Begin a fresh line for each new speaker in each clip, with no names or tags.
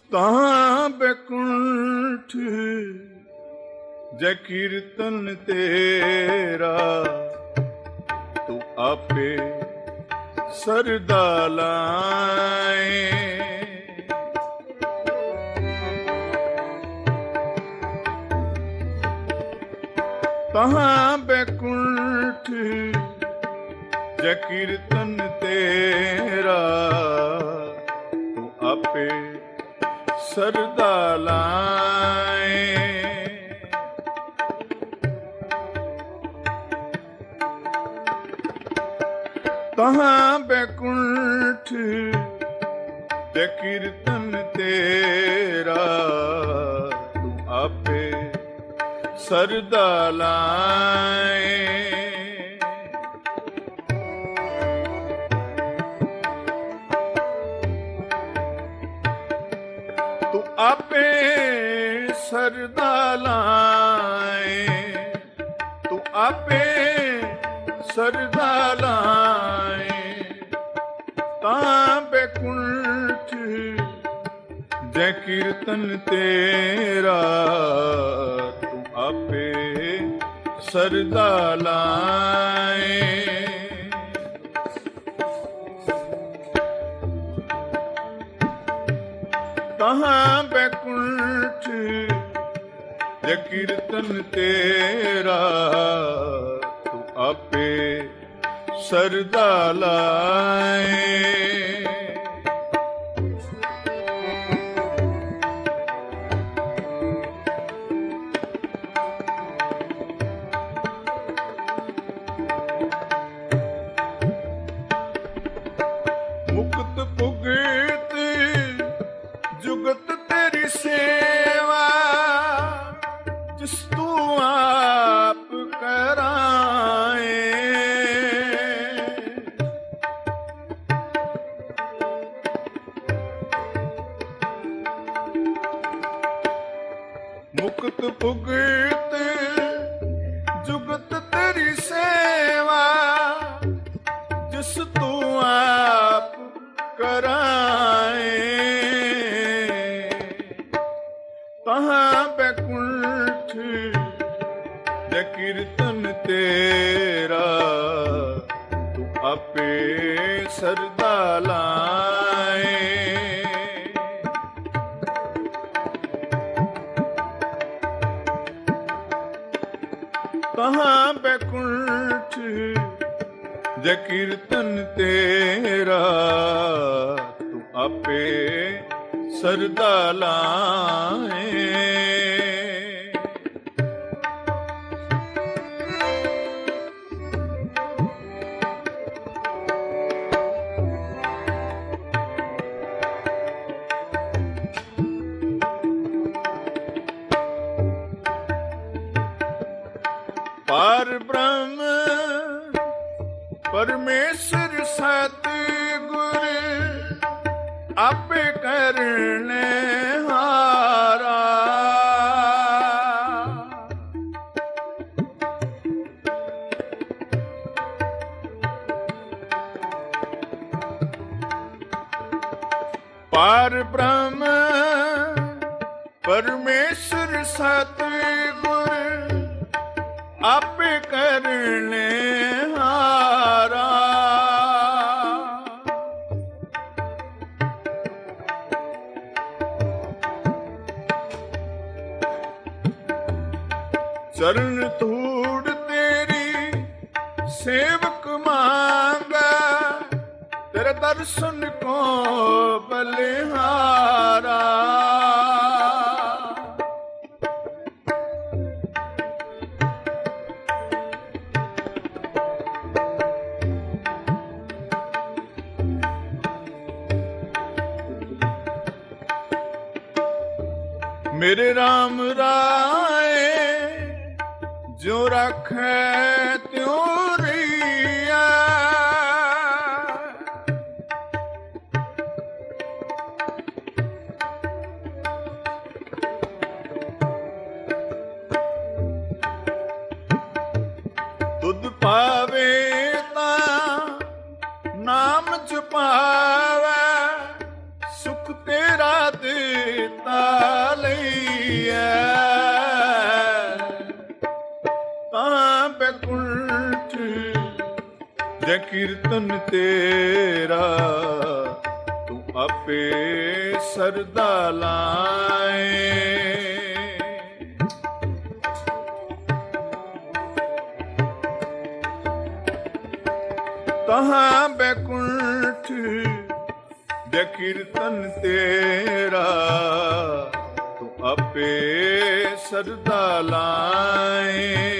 तां बैकुंठ जय कीर्तन तेरा, तू आपे सरदा लाए। तहां बैकुंठ जय कीर्तन तेरा, तू आपे सरदा लाए। तहां बैकुंठ जय कीर्तन तेरा, तू आपे सरदा लाए। तू आपे सरदा लाए, तू आपे सरदा लाए। तां बैकुंठ जय कीर्तन तेरा, तू आपे सरदा लाए। तहां बैकुंठ जय कीर्तन तेरा, तू आपे सरदा लाए। मुक्त पुगत जुगत तेरी सेवा, जिस तू आप कराए। मुक्त पुगत जुगत तेरी सेवा, जिस तू आप कराए। तहां बैकुंठ जय कीर्तन तेरा, तू आपे सरदा लाए। तहां बैकुंठ जय कीर्तन तेरा, तू आपे सरदा लाए। पार ब्रह्म परमेश्वर सतगुर आपे करने हारा। पार ब्रह्म परमेश्वर सतगुर आपे करने हारा। चरण धूड़ तेरी सेवक मांगा, तेरे दर्शन को बलिहारा। मेरे राम राय जो रखे त्यों रिया, तुद पावे ता नाम जपावे, सुख तेरा दे ਜੈ ਕੀਰਤਨ ਤੇਰਾ ਤੂੰ ਆਪੇ ਸਰਦਾ ਲਾਏ। ਤਹਾਂ ਬੈਕੁੰਠ ਜੈ ਕੀਰਤਨ ਤੇਰਾ ਤੂੰ ਆਪੇ ਸਰਦਾ ਲਾਏ।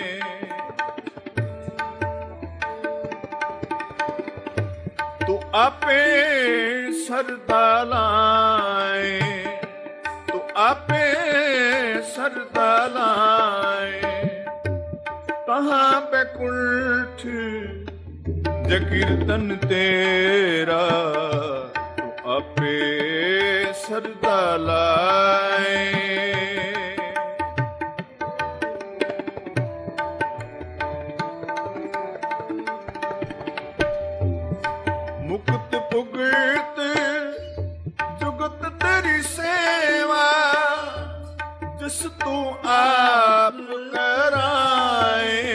ਤੂੰ ਆਪੇ ਸਰਦਾ ਲਾਏ, ਤੂੰ ਆਪੇ ਸਰਦਾ ਲਾਏ। ਤਹਾਂ ਬੈਕੁੰਠ ਜੈ ਕੀਰਤਨ ਤੇਰਾ ਤੂੰ ਆਪੇ ਸਰਦਾ ਲਾਏ। ਮੁਕਤ ਭੁਗਤ ਜੁਗਤ ਤੇਰੀ ਸੇਵਾ, ਜਿਸ ਤੂੰ ਆਪ ਕਰਾਏ।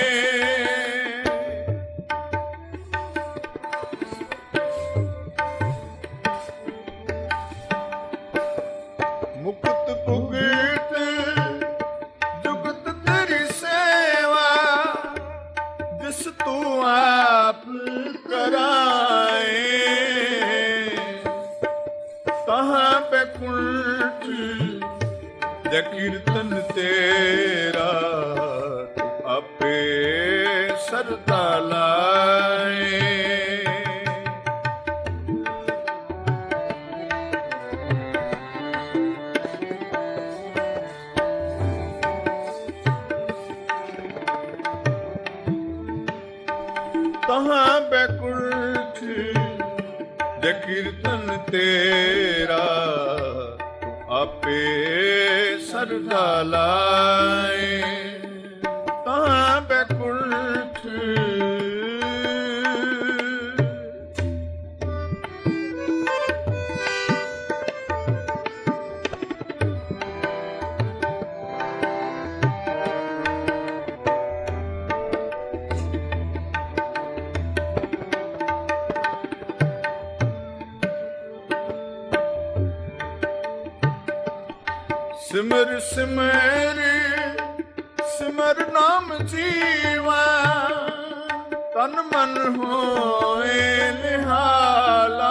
ਮੁਕਤ ਭੁਗਤ ਜੁਗਤ ਤੇਰੀ ਸੇਵਾ, ਜਿਸ ਤੂੰ ਆਪ ਕਰਾਏ। ਤਹਾਂ ਬੈਕੁੰਠ ਜੈ ਕੀਰਤਨ ਤੇਰਾ ਤੂੰ ਆਪੇ ਸਰਦਾ ਲਾਏ। ਤਹਾਂ ਬੈਕੁੰਠ ਜੈ ਕੀਰਤਨ ਤੇਰਾ ਤੂੰ ਆਪੇ ਸਰਦਾ ਲਾਏ। ਤਹਾਂ ਬੈਕੁੰਠ ਸਿਮਰ ਸਿਮਰ ਸਿਮਰ ਨਾਮ ਜੀਵਾ, ਤਨ ਮਨ ਹੋਏ ਨਿਹਾਲਾ।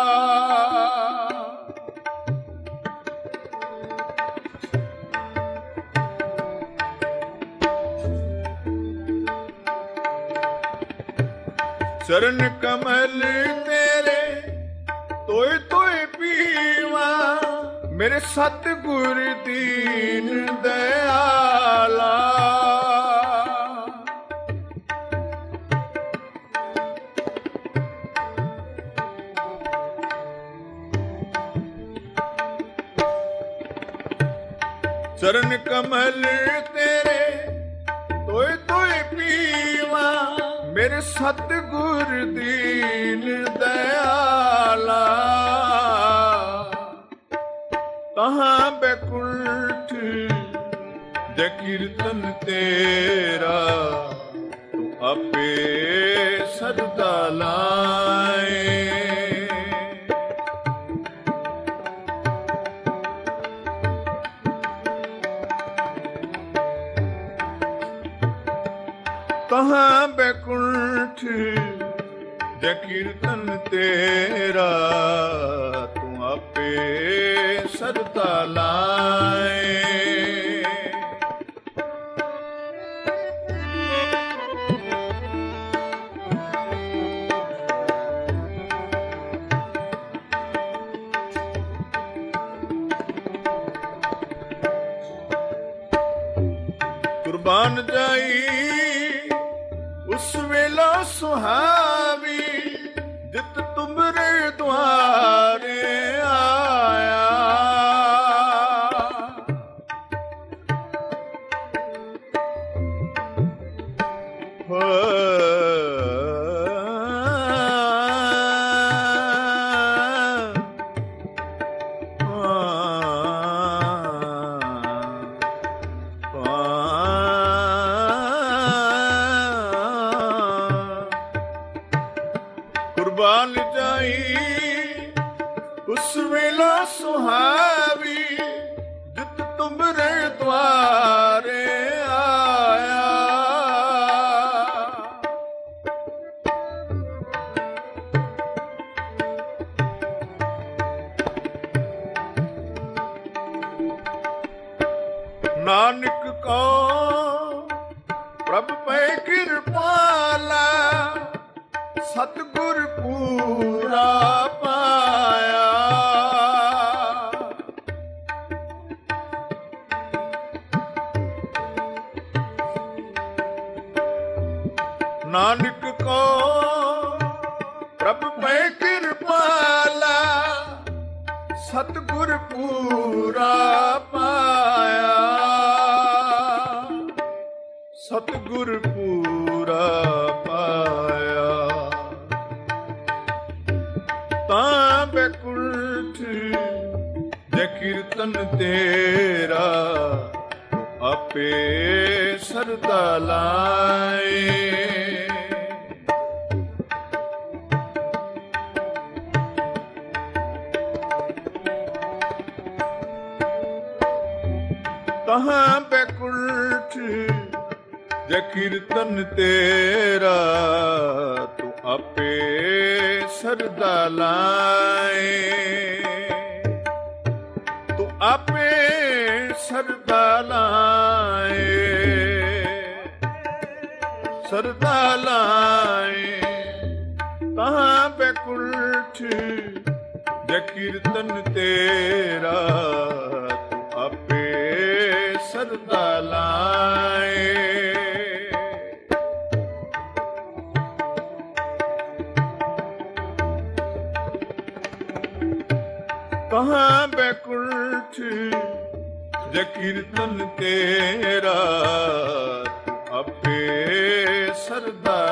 ਚਰਨ ਕਮਲ ਤੇਰੇ ਤੋਏ ਤੋਏ ਪੀਵਾ, ਮੇਰੇ ਸਤਿਗੁਰ ਦੀਨ ਦਇਆਲਾ। ਚਰਨ ਕਮਲ ਤੇਰੇ ਤੋਏ ਤੋਏ ਪੀਵਾ, ਮੇਰੇ ਸਤਿਗੁਰ ਦੀਨ ਦਇਆਲਾ। ਤਹਾਂ ਬੈਕੁੰਠ ਜੈ ਕੀਰਤਨ ਤੇਰਾ ਤੂੰ ਆਪੇ ਸਰਦਾ ਲਾਏ। ਤਹਾਂ ਬੈਕੁੰਠ ਜੈ ਕੀਰਤਨ ਤੇਰਾ ਤੂੰ ਆਪੇ ਸਰਦਾ ਲਾਏ। ਕੁਰਬਾਨ ਜਾਈ ਉਸ ਵੇਲਾ ਸੁਹਾਵੀ, ਜਿਤ ਤੁਮਰੇ ਦੁਆਰੇ ਆਇਆ। ਸੁਹਾਵੀ ਜਿਤ ਤੁਮਰੇ ਦੁਆਰੇ ਆਇਆ। ਨਾਨਕ ਕੋ ਪ੍ਰਭ ਪੈ ਕਿਰਪਾਲਾ ਸਤਿਗੁਰ ਪੂਰਾ ਪਾਇਆ। ਨਾਨਕ ਕੋ ਪ੍ਰਭ ਪੈ ਕਿਰਪਾਲਾ ਸਤਿਗੁਰ ਪੂਰਾ ਪਾਇਆ। ਸਤਿਗੁਰ ਪੂਰਾ ਪਾਇਆ। ਤਾਂ ਬੈਕੁੰਠ ਜੇ ਕੀਰਤਨ ਤੇਰਾ ਆਪੇ ਸਰਦਾ ਲਾਏ। ਤਹਾਂ ਬੈਕੁੰਠ ਜੇ ਕੀਰਤਨ ਤੇਰਾ ਤੂੰ ਆਪੇ ਸਰਦਾ ਲਾਏ। ਤੂੰ ਆਪੇ ਸਰਦਾ ਲਾਏ। ਸਰਦਾ ਲਾਏ। ਤਹਾਂ ਬੈਕੁੰਠ ਜੇ ਕੀਰਤਨ ਤੇਰਾ ਤੂੰ ਆਪੇ ਸਰਦਾ ਲਾਏ। ਕਹਾਂ ਬੈਕੁੰਠ ਜੇ ਕੀਰਤਨ ਤੇਰਾ ਤੂੰ ਆਪੇ ਸਰਦਾ